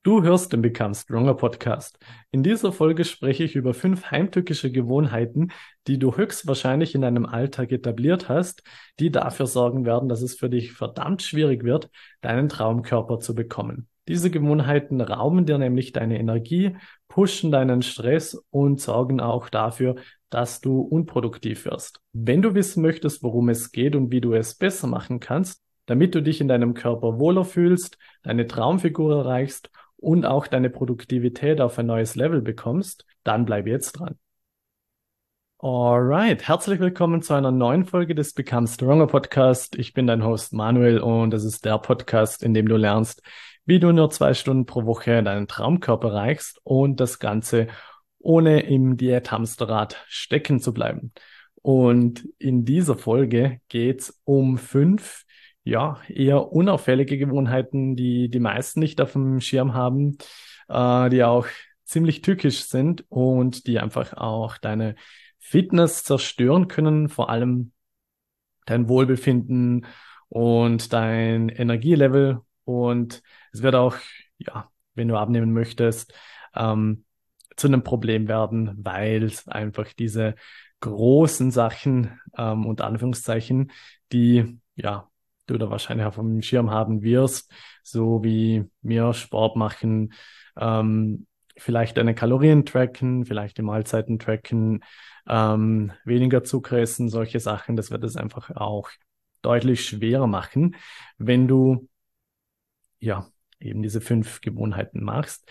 Du hörst den Become Stronger Podcast. In dieser Folge spreche ich über 5 heimtückische Gewohnheiten, die du höchstwahrscheinlich in deinem Alltag etabliert hast, die dafür sorgen werden, dass es für dich verdammt schwierig wird, deinen Traumkörper zu bekommen. Diese Gewohnheiten rauben dir nämlich deine Energie, pushen deinen Stress und sorgen auch dafür, dass du unproduktiv wirst. Wenn du wissen möchtest, worum es geht und wie du es besser machen kannst, damit du dich in deinem Körper wohler fühlst, deine Traumfigur erreichst und auch deine Produktivität auf ein neues Level bekommst, dann bleib jetzt dran. Alright, herzlich willkommen zu einer neuen Folge des Become Stronger Podcast. Ich bin dein Host Manuel und das ist der Podcast, in dem du lernst, wie du nur 2 Stunden pro Woche deinen Traumkörper erreichst und das Ganze ohne im Diät-Hamsterrad stecken zu bleiben. Und in dieser Folge geht's um 5, ja, eher unauffällige Gewohnheiten, die die meisten nicht auf dem Schirm haben, die auch ziemlich tückisch sind und die einfach auch deine Fitness zerstören können, vor allem dein Wohlbefinden und dein Energielevel. Und es wird auch, ja, wenn du abnehmen möchtest, zu einem Problem werden, weil es einfach diese großen Sachen, unter Anführungszeichen, die, ja, du da wahrscheinlich auf dem Schirm haben wirst, so wie mehr Sport machen, vielleicht deine Kalorien tracken, vielleicht die Mahlzeiten tracken, weniger Zucker essen, solche Sachen, das wird es einfach auch deutlich schwerer machen, wenn du ja eben diese 5 Gewohnheiten machst.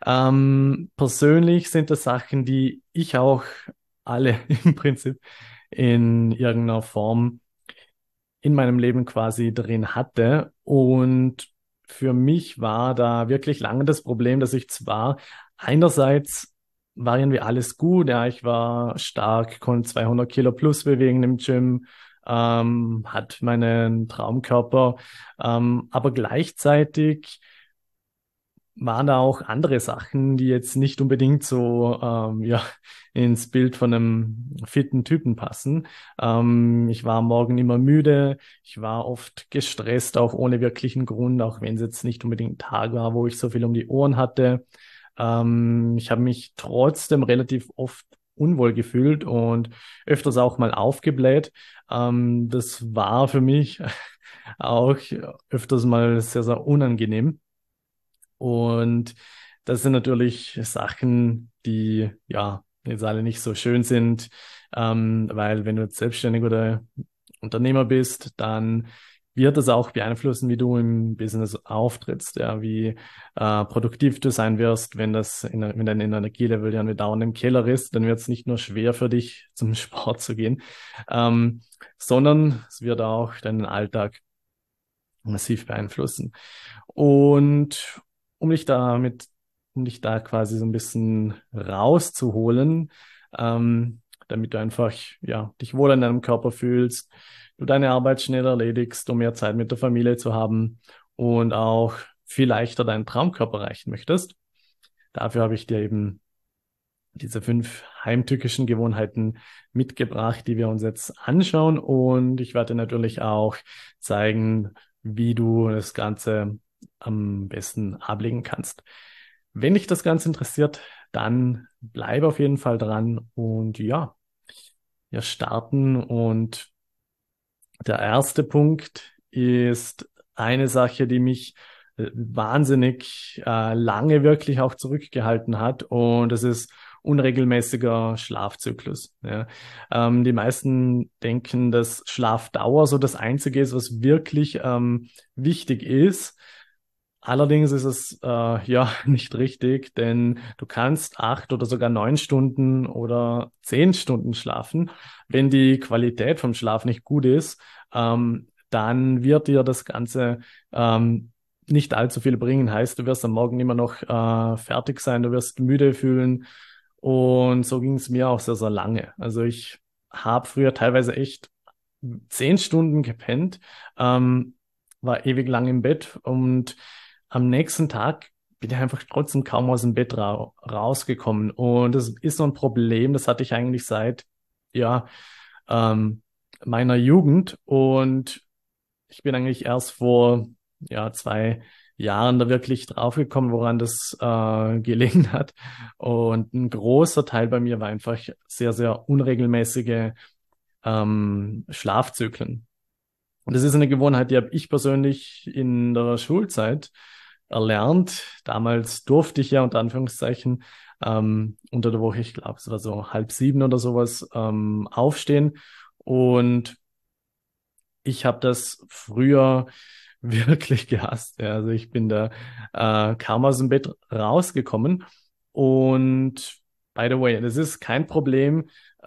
Persönlich sind das Sachen, die ich auch alle im Prinzip in irgendeiner Form in meinem Leben quasi drin hatte. Und für mich war da wirklich lange das Problem, dass ich zwar einerseits war irgendwie alles gut, ja, ich war stark, konnte 200 Kilo plus bewegen im Gym, hat meinen Traumkörper, aber gleichzeitig waren da auch andere Sachen, die jetzt nicht unbedingt so ja, ins Bild von einem fitten Typen passen. Ich war am Morgen immer müde, ich war oft gestresst, auch ohne wirklichen Grund, auch wenn es jetzt nicht unbedingt ein Tag war, wo ich so viel um die Ohren hatte. Ich habe mich trotzdem relativ oft unwohl gefühlt und öfters auch mal aufgebläht. Das war für mich auch öfters mal sehr, sehr unangenehm. Und das sind natürlich Sachen, die ja jetzt alle nicht so schön sind, weil wenn du jetzt selbstständig oder Unternehmer bist, dann wird das auch beeinflussen, wie du im Business auftrittst, ja, wie produktiv du sein wirst, wenn dein Energielevel dann wieder dauernd im Keller ist, dann wird es nicht nur schwer für dich, zum Sport zu gehen, ähm, sondern es wird auch deinen Alltag massiv beeinflussen. Und um dich damit, um dich da quasi so ein bisschen rauszuholen, damit du einfach, ja, dich wohl in deinem Körper fühlst, du deine Arbeit schnell erledigst, um mehr Zeit mit der Familie zu haben und auch viel leichter deinen Traumkörper erreichen möchtest. Dafür habe ich dir eben diese 5 heimtückischen Gewohnheiten mitgebracht, die wir uns jetzt anschauen. Und ich werde natürlich auch zeigen, wie du das Ganze am besten ablegen kannst. Wenn dich das Ganze interessiert, dann bleib auf jeden Fall dran und ja, wir starten. Und der erste Punkt ist eine Sache, die mich wahnsinnig lange wirklich auch zurückgehalten hat, und das ist unregelmäßiger Schlafzyklus. Ja. Die meisten denken, dass Schlafdauer so das Einzige ist, was wirklich wichtig ist. Allerdings ist es ja nicht richtig, denn du kannst 8 oder sogar 9 Stunden oder 10 Stunden schlafen. Wenn die Qualität vom Schlaf nicht gut ist, dann wird dir das Ganze nicht allzu viel bringen. Heißt, du wirst am Morgen immer noch fertig sein, du wirst müde fühlen. Und so ging es mir auch sehr, sehr lange. Also ich habe früher teilweise echt 10 Stunden gepennt, war ewig lang im Bett, und am nächsten Tag bin ich einfach trotzdem kaum aus dem Bett rausgekommen. Und das ist so ein Problem, das hatte ich eigentlich seit, ja, ähm, meiner Jugend. Und ich bin eigentlich erst vor, ja, Jahren da wirklich draufgekommen, woran das gelegen hat. Und ein großer Teil bei mir war einfach sehr, sehr unregelmäßige Schlafzyklen. Und das ist eine Gewohnheit, die habe ich persönlich in der Schulzeit erlernt. Damals durfte ich ja unter Anführungszeichen unter der Woche, ich glaube, es war so 6:30 oder sowas, aufstehen. Und ich habe das früher wirklich gehasst. Ja, also ich bin da kaum aus dem Bett rausgekommen. Und by the way, das ist kein Problem,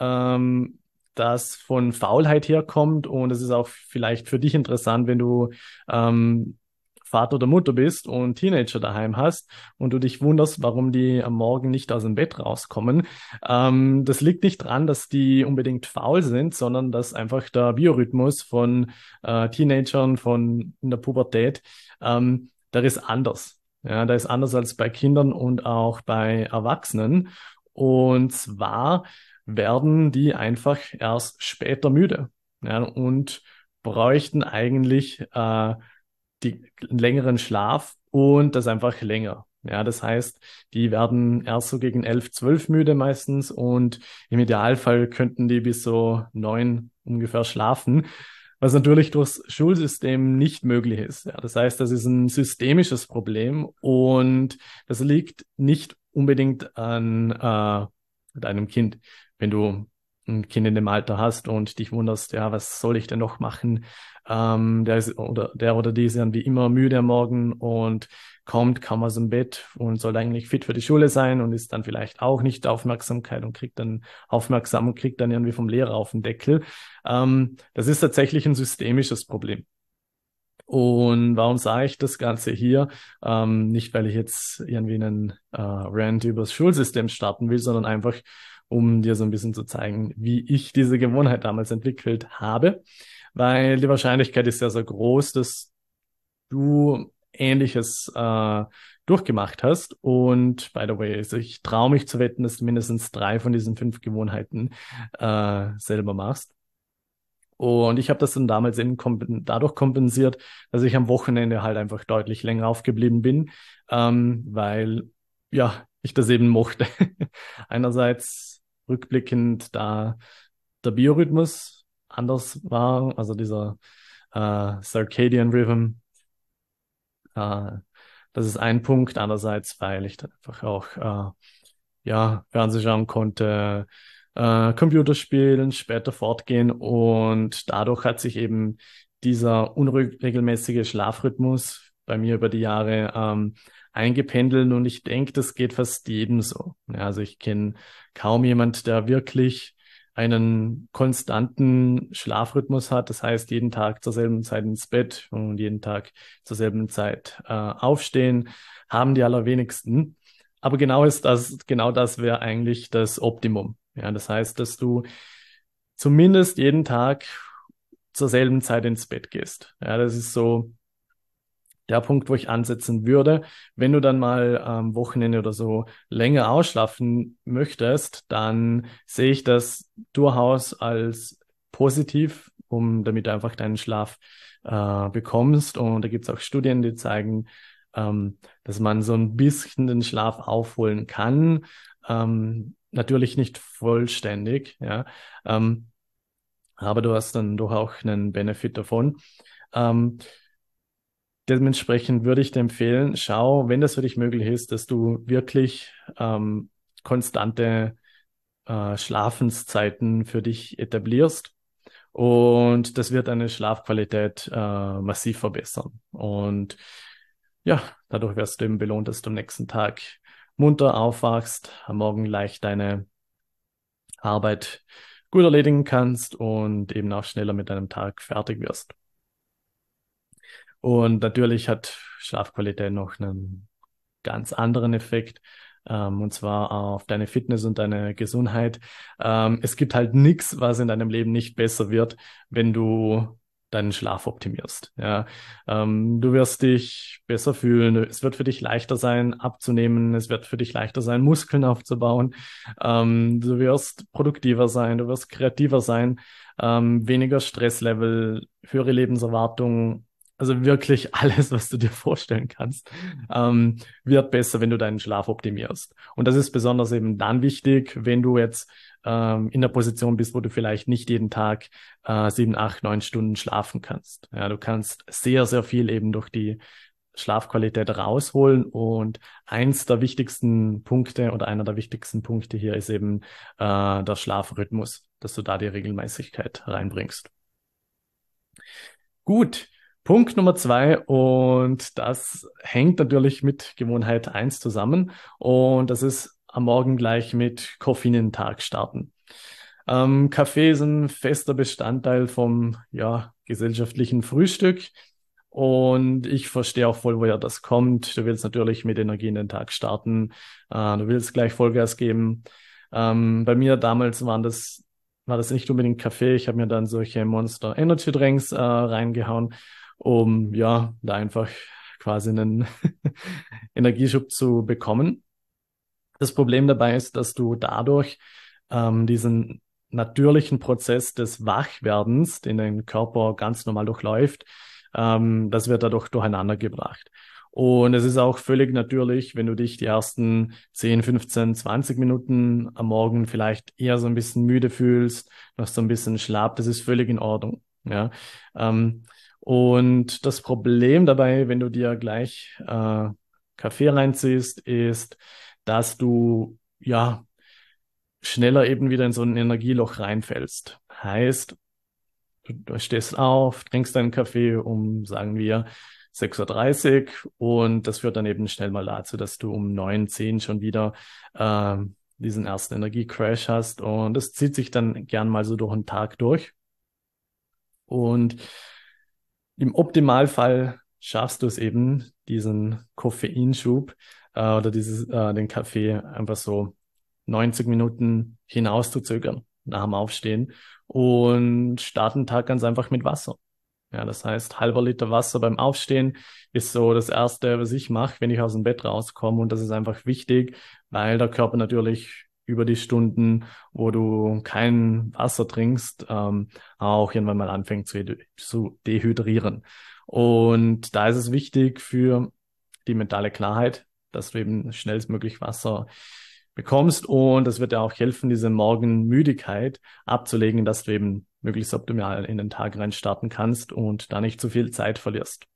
das von Faulheit herkommt. Und es ist auch vielleicht für dich interessant, wenn du ähm, Vater oder Mutter bist und Teenager daheim hast und du dich wunderst, warum die am Morgen nicht aus dem Bett rauskommen. Das liegt nicht dran, dass die unbedingt faul sind, sondern dass einfach der Biorhythmus von Teenagern, von in der Pubertät, der ist anders. Ja, der ist anders als bei Kindern und auch bei Erwachsenen. Und zwar werden die einfach erst später müde. Ja, und bräuchten eigentlich die längeren Schlaf und das einfach länger. Ja, das heißt, die werden erst so gegen 11, 12 müde meistens und im Idealfall könnten die bis so 9 ungefähr schlafen, was natürlich durchs Schulsystem nicht möglich ist. Ja, das heißt, das ist ein systemisches Problem und das liegt nicht unbedingt an deinem Kind. Wenn du ein Kind in dem Alter hast und dich wunderst, ja, was soll ich denn noch machen? Der oder die ist dann wie immer müde am Morgen und kommt kaum aus dem Bett und soll eigentlich fit für die Schule sein und ist dann vielleicht auch nicht Aufmerksamkeit und kriegt dann aufmerksam und kriegt dann irgendwie vom Lehrer auf den Deckel. Das ist tatsächlich ein systemisches Problem. Und warum sage ich das Ganze hier? Nicht, weil ich jetzt irgendwie einen Rant über das Schulsystem starten will, sondern einfach, um dir so ein bisschen zu zeigen, wie ich diese Gewohnheit damals entwickelt habe. Weil die Wahrscheinlichkeit ist ja so groß, dass du Ähnliches durchgemacht hast. Und by the way, also ich traue mich zu wetten, dass du mindestens 3 von diesen 5 Gewohnheiten selber machst. Und ich habe das dann damals eben dadurch kompensiert, dass ich am Wochenende halt einfach deutlich länger aufgeblieben bin, weil ja, ich das eben mochte. Einerseits rückblickend, da der Biorhythmus anders war, also dieser Circadian Rhythm, äh, das ist ein Punkt. Andererseits, weil ich dann einfach auch ja, Fernsehen schauen konnte, Computer spielen, später fortgehen und dadurch hat sich eben dieser unregelmäßige Schlafrhythmus bei mir über die Jahre eingependelt und ich denke, das geht fast jedem so. Ja, also ich kenne kaum jemand, der wirklich einen konstanten Schlafrhythmus hat. Das heißt, jeden Tag zur selben Zeit ins Bett und jeden Tag zur selben Zeit aufstehen, haben die allerwenigsten. Aber genau das wäre eigentlich das Optimum. Ja, das heißt, dass du zumindest jeden Tag zur selben Zeit ins Bett gehst. Ja, das ist so der Punkt, wo ich ansetzen würde. Wenn du dann mal am Wochenende oder so länger ausschlafen möchtest, dann sehe ich das durchaus als positiv, damit du einfach deinen Schlaf bekommst. Und da gibt es auch Studien, die zeigen, dass man so ein bisschen den Schlaf aufholen kann. Natürlich nicht vollständig, ja. Aber du hast dann doch auch einen Benefit davon. Ähm, Dementsprechend würde ich dir empfehlen, schau, wenn das für dich möglich ist, dass du wirklich konstante Schlafenszeiten für dich etablierst. Und das wird deine Schlafqualität massiv verbessern. Und ja, dadurch wirst du eben belohnt, dass du am nächsten Tag munter aufwachst, am Morgen leicht deine Arbeit gut erledigen kannst und eben auch schneller mit deinem Tag fertig wirst. Und natürlich hat Schlafqualität noch einen ganz anderen Effekt, und zwar auf deine Fitness und deine Gesundheit. Es gibt halt nichts, was in deinem Leben nicht besser wird, wenn du deinen Schlaf optimierst. Ja, du wirst dich besser fühlen. Es wird für dich leichter sein, abzunehmen. Es wird für dich leichter sein, Muskeln aufzubauen. Du wirst produktiver sein. Du wirst kreativer sein. Weniger Stresslevel, höhere Lebenserwartung also wirklich alles, was du dir vorstellen kannst, wird besser, wenn du deinen Schlaf optimierst. Und das ist besonders eben dann wichtig, wenn du jetzt in der Position bist, wo du vielleicht nicht jeden Tag 7, 8, 9 Stunden schlafen kannst. Ja, du kannst sehr, sehr viel eben durch die Schlafqualität rausholen. Und eins der wichtigsten Punkte oder einer der wichtigsten Punkte hier ist eben der Schlafrhythmus, dass du da die Regelmäßigkeit reinbringst. Gut, Punkt Nummer 2, und das hängt natürlich mit Gewohnheit eins zusammen, und das ist am Morgen gleich mit Koffein in den Tag starten. Kaffee ist ein fester Bestandteil vom, ja, gesellschaftlichen Frühstück, und ich verstehe auch voll, woher das kommt. Du willst natürlich mit Energie in den Tag starten, du willst gleich Vollgas geben. Bei mir damals war das nicht unbedingt Kaffee. Ich habe mir dann solche Monster Energy Drinks reingehauen, um ja da einfach quasi einen Energieschub zu bekommen. Das Problem dabei ist, dass du dadurch diesen natürlichen Prozess des Wachwerdens, den dein Körper ganz normal durchläuft, das wird dadurch durcheinander gebracht. Und es ist auch völlig natürlich, wenn du dich die ersten 10, 15, 20 Minuten am Morgen vielleicht eher so ein bisschen müde fühlst, noch so ein bisschen schlapp, das ist völlig in Ordnung. Ja. Und das Problem dabei, wenn du dir gleich Kaffee reinziehst, ist, dass du ja schneller eben wieder in so ein Energieloch reinfällst. Heißt, du stehst auf, trinkst deinen Kaffee um, sagen wir, 6:30 Uhr, und das führt dann eben schnell mal dazu, dass du um 9, 10 schon wieder diesen ersten Energiecrash hast, und das zieht sich dann gern mal so durch den Tag durch. Und im Optimalfall schaffst du es eben, diesen Koffeinschub oder den Kaffee einfach so 90 Minuten hinauszuzögern nach dem Aufstehen, und starten den Tag ganz einfach mit Wasser. Ja, das heißt, halber Liter Wasser beim Aufstehen ist so das Erste, was ich mache, wenn ich aus dem Bett rauskomme. Und das ist einfach wichtig, weil der Körper natürlich über die Stunden, wo du kein Wasser trinkst, auch irgendwann mal anfängt zu dehydrieren. Und da ist es wichtig für die mentale Klarheit, dass du eben schnellstmöglich Wasser bekommst. Und das wird dir auch helfen, diese Morgenmüdigkeit abzulegen, dass du eben möglichst optimal in den Tag rein starten kannst und da nicht zu viel Zeit verlierst.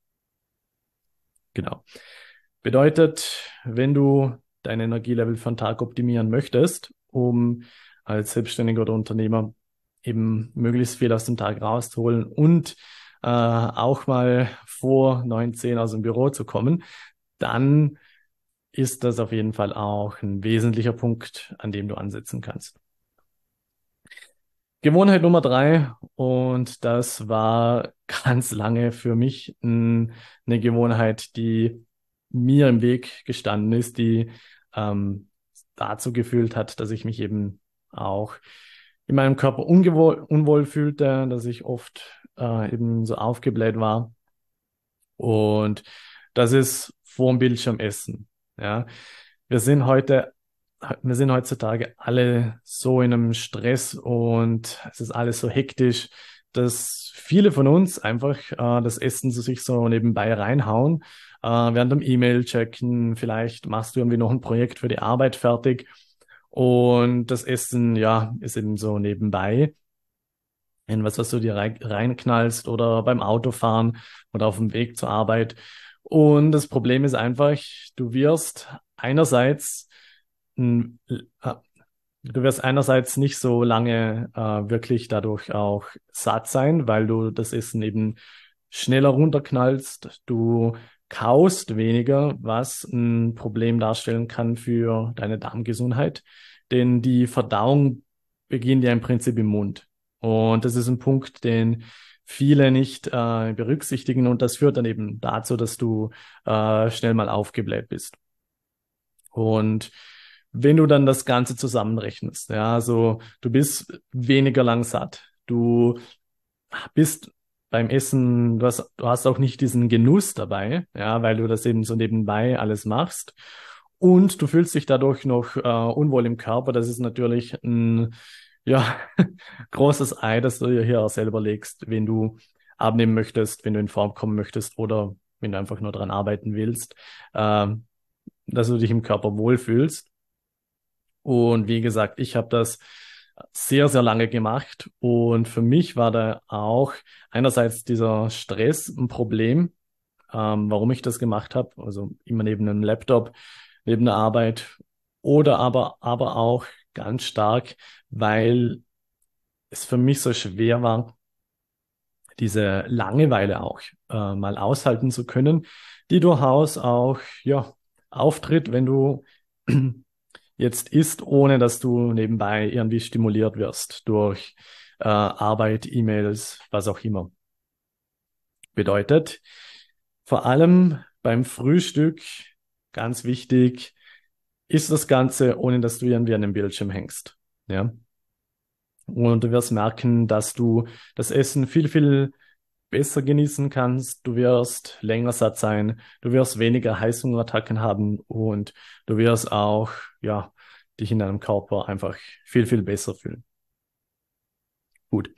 Genau. Bedeutet, wenn du dein Energielevel für den Tag optimieren möchtest, um als Selbstständiger oder Unternehmer eben möglichst viel aus dem Tag rauszuholen und auch mal vor 9, 10 aus dem Büro zu kommen, dann ist das auf jeden Fall auch ein wesentlicher Punkt, an dem du ansetzen kannst. Gewohnheit Nummer 3, und das war ganz lange für mich eine Gewohnheit, die mir im Weg gestanden ist, die dazu geführt hat, dass ich mich eben auch in meinem Körper unwohl fühlte, dass ich oft eben so aufgebläht war. Und das ist vor dem Bildschirm essen. Ja, wir sind heute, wir sind heutzutage alle so in einem Stress, und es ist alles so hektisch, dass viele von uns einfach das Essen zu sich so nebenbei reinhauen, während dem E-Mail checken. Vielleicht machst du irgendwie noch ein Projekt für die Arbeit fertig, und das Essen, ja, ist eben so nebenbei in was du dir reinknallst oder beim Autofahren oder auf dem Weg zur Arbeit. Und das Problem ist einfach, du wirst einerseits, n- äh, du wirst einerseits nicht so lange wirklich dadurch auch satt sein, weil du das Essen eben schneller runterknallst. Du kaust weniger, was ein Problem darstellen kann für deine Darmgesundheit. Denn die Verdauung beginnt ja im Prinzip im Mund. Und das ist ein Punkt, den viele nicht berücksichtigen. Und das führt dann eben dazu, dass du schnell mal aufgebläht bist. Und wenn du dann das Ganze zusammenrechnest, ja, also du bist weniger lang satt, du bist beim Essen, du hast auch nicht diesen Genuss dabei, ja, weil du das eben so nebenbei alles machst. Und du fühlst dich dadurch noch unwohl im Körper. Das ist natürlich ein, ja, großes Ei, das du dir hier auch selber legst, wenn du abnehmen möchtest, wenn du in Form kommen möchtest oder wenn du einfach nur dran arbeiten willst, dass du dich im Körper wohlfühlst. Und wie gesagt, ich habe das sehr, sehr lange gemacht und für mich war da auch einerseits dieser Stress ein Problem, warum ich das gemacht habe, also immer neben einem Laptop, neben der Arbeit oder aber auch ganz stark, weil es für mich so schwer war, diese Langeweile auch mal aushalten zu können, die durchaus auch ja auftritt, wenn du jetzt isst, ohne dass du nebenbei irgendwie stimuliert wirst durch Arbeit, E-Mails, was auch immer. Bedeutet, vor allem beim Frühstück, ganz wichtig, ist das Ganze, ohne dass du irgendwie an dem Bildschirm hängst. Ja. Und du wirst merken, dass du das Essen viel, viel besser genießen kannst. Du wirst länger satt sein. Du wirst weniger Heißhungerattacken haben und du wirst auch, ja, dich in deinem Körper einfach viel, viel besser fühlen. Gut.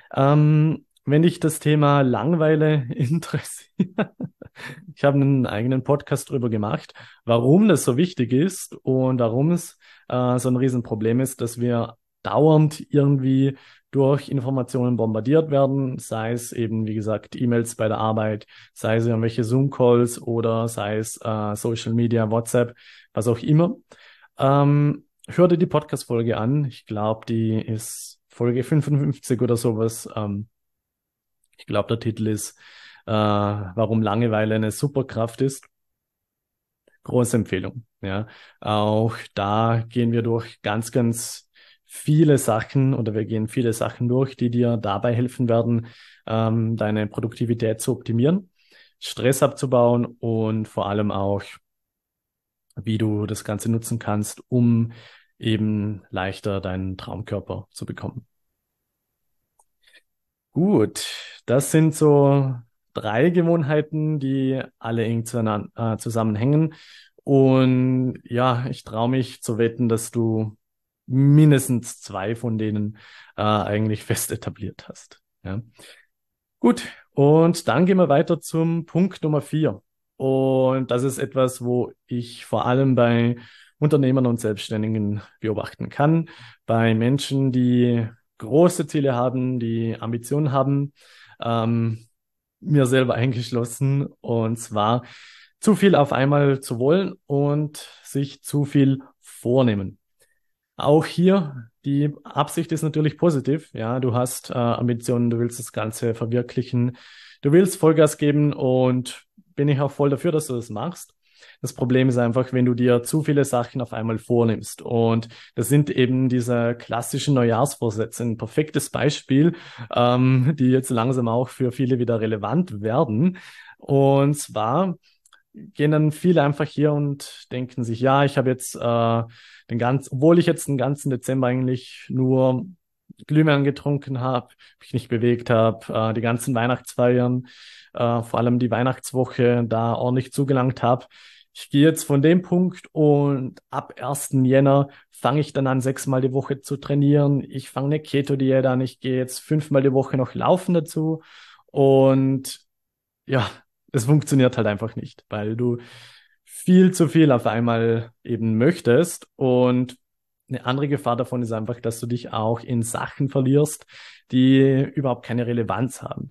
Wenn dich das Thema Langeweile interessiert, ich habe einen eigenen Podcast drüber gemacht, warum das so wichtig ist und warum es so ein Riesenproblem ist, dass wir dauernd irgendwie durch Informationen bombardiert werden, sei es eben, wie gesagt, E-Mails bei der Arbeit, sei es irgendwelche Zoom-Calls oder sei es Social Media, WhatsApp, was auch immer. Hör dir die Podcast-Folge an. Ich glaube, die ist Folge 55 oder sowas. Ich glaube, der Titel ist, warum Langeweile eine Superkraft ist. Große Empfehlung. Ja, auch da gehen wir durch ganz, ganz viele Sachen oder wir gehen viele Sachen durch, die dir dabei helfen werden, deine Produktivität zu optimieren, Stress abzubauen und vor allem auch, wie du das Ganze nutzen kannst, um eben leichter deinen Traumkörper zu bekommen. Gut, das sind so drei Gewohnheiten, die alle eng zusammenhängen. Und ja, ich traue mich zu wetten, dass du mindestens zwei von denen eigentlich fest etabliert hast. Ja. Gut, und dann gehen wir weiter zum Punkt Nummer 4. Und das ist etwas, wo ich vor allem bei Unternehmern und Selbstständigen beobachten kann, bei Menschen, die große Ziele haben, die Ambitionen haben, ähm, mir selber eingeschlossen, und zwar zu viel auf einmal zu wollen und sich zu viel vornehmen. Auch hier, die Absicht ist natürlich positiv. Ja, du hast Ambitionen, du willst das Ganze verwirklichen, du willst Vollgas geben und bin ich auch voll dafür, dass du das machst. Das Problem ist einfach, wenn du dir zu viele Sachen auf einmal vornimmst. Und das sind eben diese klassischen Neujahrsvorsätze. Ein perfektes Beispiel, die jetzt langsam auch für viele wieder relevant werden. Und zwar gehen dann viele einfach hier und denken sich, ja, ich habe jetzt obwohl ich jetzt den ganzen Dezember eigentlich nur Glühwein getrunken habe, mich nicht bewegt habe, die ganzen Weihnachtsfeiern, vor allem die Weihnachtswoche da ordentlich zugelangt habe. Ich gehe jetzt von dem Punkt und ab 1. Jänner fange ich dann an, 6-mal die Woche zu trainieren. Ich fange eine Keto-Diät an. Ich gehe jetzt 5-mal die Woche noch laufen dazu. Und ja, es funktioniert halt einfach nicht, weil du viel zu viel auf einmal eben möchtest. Und eine andere Gefahr davon ist einfach, dass du dich auch in Sachen verlierst, die überhaupt keine Relevanz haben.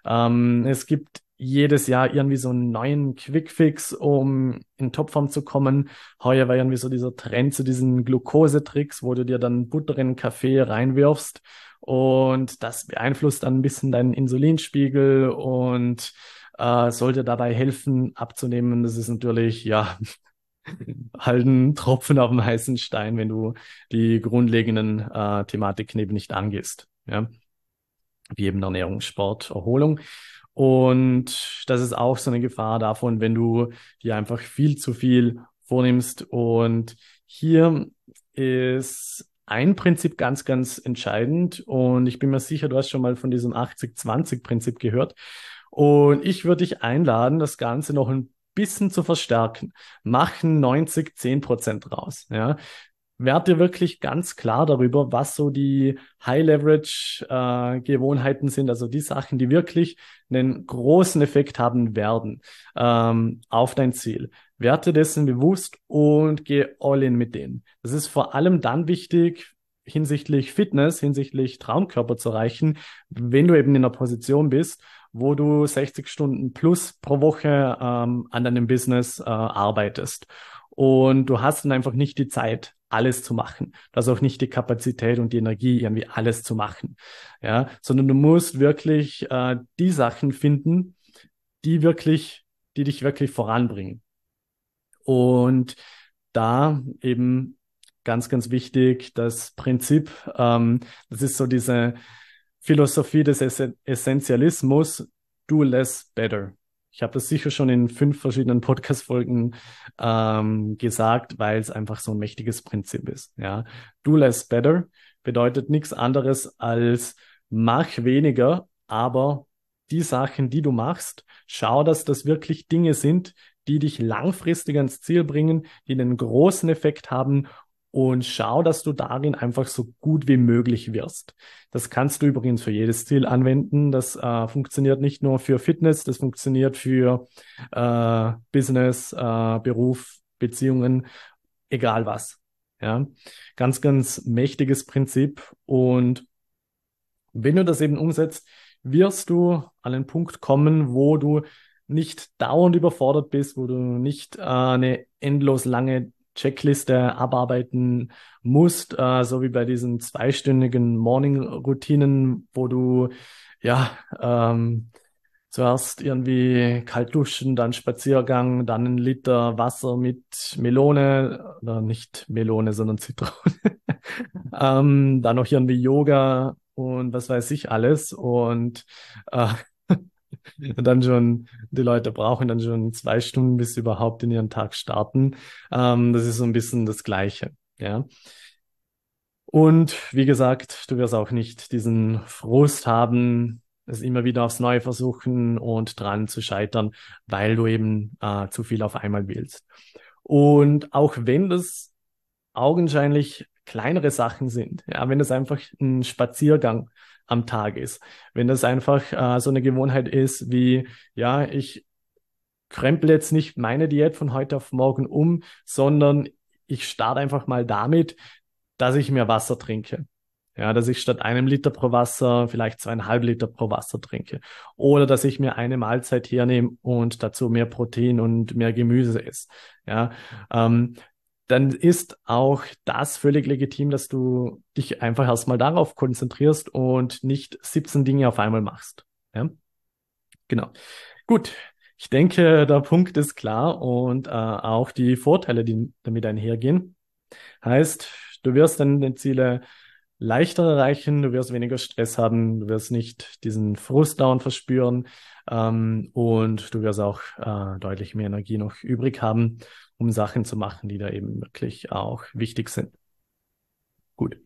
Es gibt jedes Jahr irgendwie so einen neuen Quickfix, um in Topform zu kommen. Heuer war irgendwie so dieser Trend zu diesen Glukosetricks, wo du dir dann Butter in den Kaffee reinwirfst. Und das beeinflusst dann ein bisschen deinen Insulinspiegel und sollte dabei helfen, abzunehmen. Das ist natürlich, ja, halt ein Tropfen auf dem heißen Stein, wenn du die grundlegenden Thematiken eben nicht angehst. Ja, wie eben Ernährung, Sport, Erholung. Und das ist auch so eine Gefahr davon, wenn du dir einfach viel zu viel vornimmst. Und hier ist ein Prinzip ganz, ganz entscheidend. Und ich bin mir sicher, du hast schon mal von diesem 80-20-Prinzip gehört. Und ich würde dich einladen, das Ganze noch ein bisschen zu verstärken. Machen 90-10% raus. Ja? werd dir wirklich ganz klar darüber, was so die High-Leverage-Gewohnheiten sind, also die Sachen, die wirklich einen großen Effekt haben werden auf dein Ziel. Werd dir dessen bewusst und geh all in mit denen. Das ist vor allem dann wichtig hinsichtlich Fitness, hinsichtlich Traumkörper zu erreichen, wenn du eben in einer Position bist, wo du 60 Stunden plus pro Woche an deinem Business arbeitest. Und du hast dann einfach nicht die Zeit, alles zu machen. Du hast auch nicht die Kapazität und die Energie, irgendwie alles zu machen. Ja, sondern du musst wirklich die Sachen finden, die wirklich, die dich wirklich voranbringen. Und da eben ganz, ganz wichtig, das Prinzip, das ist so diese Philosophie des Essentialismus, do less better. Ich habe das sicher schon in 5 verschiedenen Podcast-Folgen gesagt, weil es einfach so ein mächtiges Prinzip ist. Ja, do less better bedeutet nichts anderes als mach weniger, aber die Sachen, die du machst, schau, dass das wirklich Dinge sind, die dich langfristig ans Ziel bringen, die einen großen Effekt haben und schau, dass du darin einfach so gut wie möglich wirst. Das kannst du übrigens für jedes Ziel anwenden. Das funktioniert nicht nur für Fitness, das funktioniert für Business, Beruf, Beziehungen, egal was. Ja, ganz, ganz mächtiges Prinzip. Und wenn du das eben umsetzt, wirst du an einen Punkt kommen, wo du nicht dauernd überfordert bist, wo du nicht eine endlos lange Checkliste abarbeiten musst, so wie bei diesen zweistündigen Morning-Routinen, wo du ja zuerst irgendwie kalt duschen, dann Spaziergang, dann 1 Liter Wasser mit Melone, oder nicht Melone, sondern Zitrone. Dann noch irgendwie Yoga und was weiß ich alles. Und äh, dann schon, die Leute brauchen dann schon 2 Stunden, bis sie überhaupt in ihren Tag starten. Das ist so ein bisschen das Gleiche. Ja. Und wie gesagt, du wirst auch nicht diesen Frust haben, es immer wieder aufs Neue versuchen und dran zu scheitern, weil du eben zu viel auf einmal willst. Und auch wenn das augenscheinlich kleinere Sachen sind, ja, wenn das einfach ein Spaziergang am Tag ist, wenn das einfach so eine Gewohnheit ist wie, ja, ich krempel jetzt nicht meine Diät von heute auf morgen um, sondern ich starte einfach mal damit, dass ich mehr Wasser trinke. Ja, dass ich statt 1 Liter pro Wasser vielleicht 2,5 Liter pro Wasser trinke. Oder dass ich mir eine Mahlzeit hernehme und dazu mehr Protein und mehr Gemüse esse. Ja, ähm, dann ist auch das völlig legitim, dass du dich einfach erstmal darauf konzentrierst und nicht 17 Dinge auf einmal machst. Ja, genau. Gut. Ich denke, der Punkt ist klar und auch die Vorteile, die damit einhergehen. Heißt, du wirst dann deine Ziele leichter erreichen, du wirst weniger Stress haben, du wirst nicht diesen Frust dauernd verspüren und du wirst auch deutlich mehr Energie noch übrig haben, um Sachen zu machen, die da eben wirklich auch wichtig sind. Gut.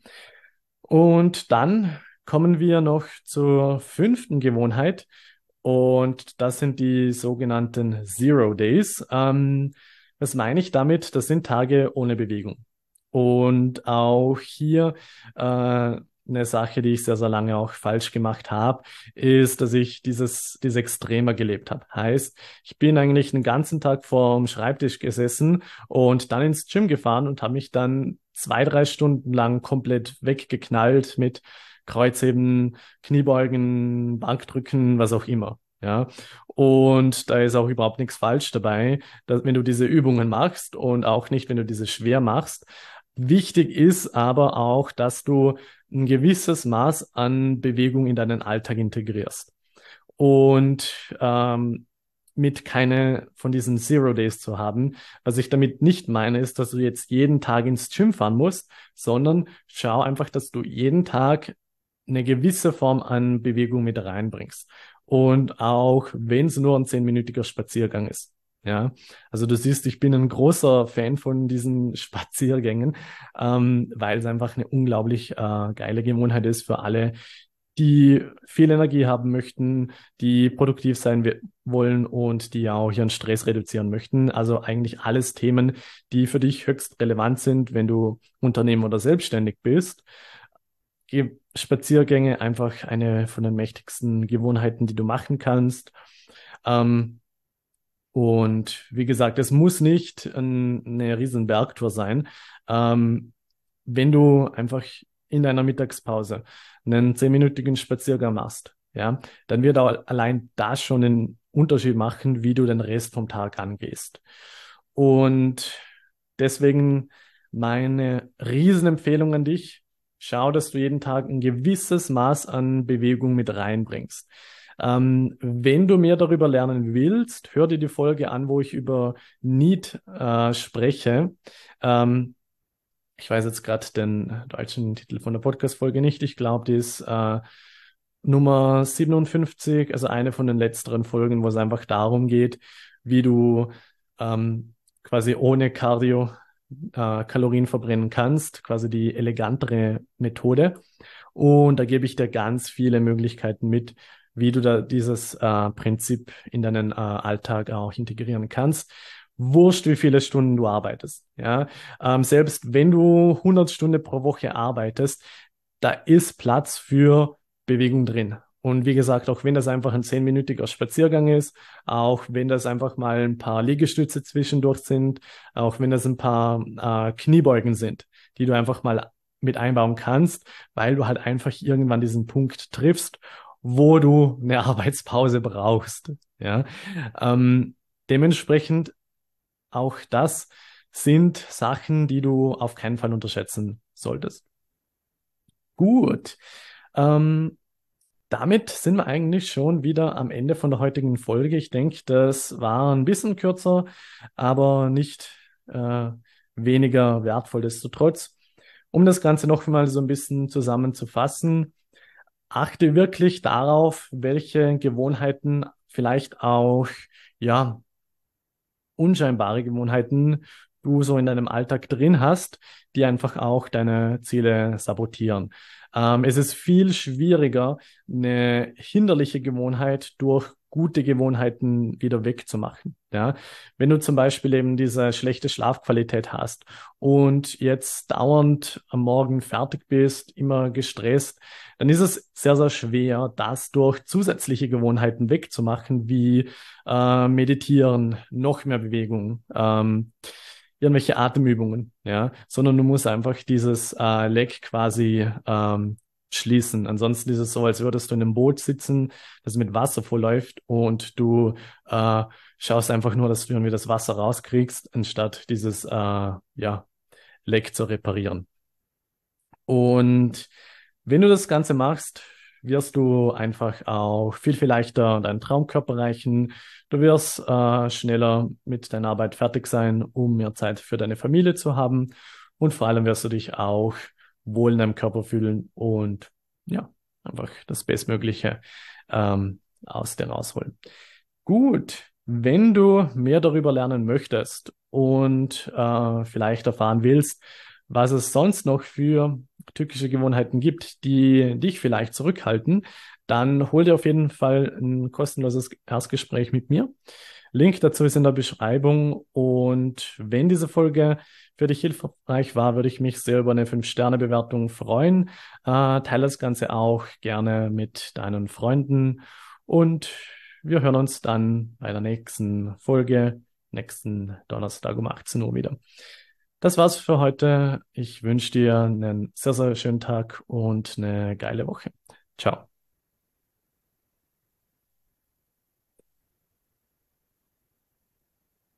Und dann kommen wir noch zur 5. Gewohnheit und das sind die sogenannten Zero Days. Was meine ich damit? Das sind Tage ohne Bewegung. Und auch hier eine Sache, die ich sehr, sehr lange auch falsch gemacht habe, ist, dass ich dieses Extremer gelebt habe. Heißt, ich bin eigentlich den ganzen Tag vorm Schreibtisch gesessen und dann ins Gym gefahren und habe mich dann 2, 3 Stunden lang komplett weggeknallt mit Kreuzheben, Kniebeugen, Bankdrücken, was auch immer. Ja, und da ist auch überhaupt nichts falsch dabei, dass, wenn du diese Übungen machst und auch nicht, wenn du diese schwer machst. Wichtig ist aber auch, dass du ein gewisses Maß an Bewegung in deinen Alltag integrierst. Und mit keine von diesen Zero Days zu haben. Was ich damit nicht meine, ist, dass du jetzt jeden Tag ins Gym fahren musst, sondern schau einfach, dass du jeden Tag eine gewisse Form an Bewegung mit reinbringst. Und auch wenn es nur ein 10-minütiger Spaziergang ist. Ja, also du siehst, ich bin ein großer Fan von diesen Spaziergängen, weil es einfach eine unglaublich geile Gewohnheit ist für alle, die viel Energie haben möchten, die produktiv sein wollen und die auch ihren Stress reduzieren möchten. Also eigentlich alles Themen, die für dich höchst relevant sind, wenn du Unternehmer oder selbstständig bist. Spaziergänge einfach eine von den mächtigsten Gewohnheiten, die du machen kannst. Ähm, und wie gesagt, es muss nicht eine riesen Bergtour sein. Ähm, wenn du einfach in deiner Mittagspause einen 10-minütigen Spaziergang machst, ja, dann wird auch allein das schon einen Unterschied machen, wie du den Rest vom Tag angehst. Und deswegen meine Riesenempfehlung an dich: Schau, dass du jeden Tag ein gewisses Maß an Bewegung mit reinbringst. Wenn du mehr darüber lernen willst, hör dir die Folge an, wo ich über NEAT spreche. Ähm, Ich weiß jetzt gerade den deutschen Titel von der Podcast-Folge nicht. Ich glaube, die ist Nummer 57, also eine von den letzteren Folgen, wo es einfach darum geht, wie du quasi ohne Cardio Kalorien verbrennen kannst, quasi die elegantere Methode. Und da gebe ich dir ganz viele Möglichkeiten mit, wie du da dieses Prinzip in deinen Alltag auch integrieren kannst. Wurscht, wie viele Stunden du arbeitest. Ja? Selbst wenn du 100 Stunden pro Woche arbeitest, da ist Platz für Bewegung drin. Und wie gesagt, auch wenn das einfach ein 10-minütiger Spaziergang ist, auch wenn das einfach mal ein paar Liegestütze zwischendurch sind, auch wenn das ein paar Kniebeugen sind, die du einfach mal mit einbauen kannst, weil du halt einfach irgendwann diesen Punkt triffst, wo du eine Arbeitspause brauchst. Ja? Dementsprechend auch das sind Sachen, die du auf keinen Fall unterschätzen solltest. Gut. Ähm, damit sind wir eigentlich schon wieder am Ende von der heutigen Folge. Ich denke, das war ein bisschen kürzer, aber nicht weniger wertvoll. Destotrotz, um das Ganze noch mal so ein bisschen zusammenzufassen: Achte wirklich darauf, welche Gewohnheiten, vielleicht auch, ja, unscheinbare Gewohnheiten du so in deinem Alltag drin hast, die einfach auch deine Ziele sabotieren. Es ist viel schwieriger, eine hinderliche Gewohnheit durch gute Gewohnheiten wieder wegzumachen. Ja, wenn du zum Beispiel eben diese schlechte Schlafqualität hast und jetzt dauernd am Morgen fertig bist, immer gestresst, dann ist es sehr, sehr schwer, das durch zusätzliche Gewohnheiten wegzumachen, wie meditieren, noch mehr Bewegung, irgendwelche Atemübungen, ja, sondern du musst einfach dieses Leck quasi schließen. Ansonsten ist es so, als würdest du in einem Boot sitzen, das mit Wasser vollläuft und du äh, schaust einfach nur, dass du irgendwie das Wasser rauskriegst, anstatt dieses ja, Leck zu reparieren. Und wenn du das Ganze machst, wirst du einfach auch viel, viel leichter deinen Traumkörper erreichen. Du wirst schneller mit deiner Arbeit fertig sein, um mehr Zeit für deine Familie zu haben. Und vor allem wirst du dich auch wohl in deinem Körper fühlen und ja, einfach das Bestmögliche aus dir rausholen. Gut, wenn du mehr darüber lernen möchtest und vielleicht erfahren willst, was es sonst noch für tückische Gewohnheiten gibt, die dich vielleicht zurückhalten, dann hol dir auf jeden Fall ein kostenloses Erstgespräch mit mir. Link dazu ist in der Beschreibung. Und wenn diese Folge für dich hilfreich war, würde ich mich sehr über eine 5-Sterne-Bewertung freuen. Teile das Ganze auch gerne mit deinen Freunden und wir hören uns dann bei der nächsten Folge, nächsten Donnerstag um 18 Uhr wieder. Das war's für heute. Ich wünsche dir einen sehr, sehr schönen Tag und eine geile Woche. Ciao.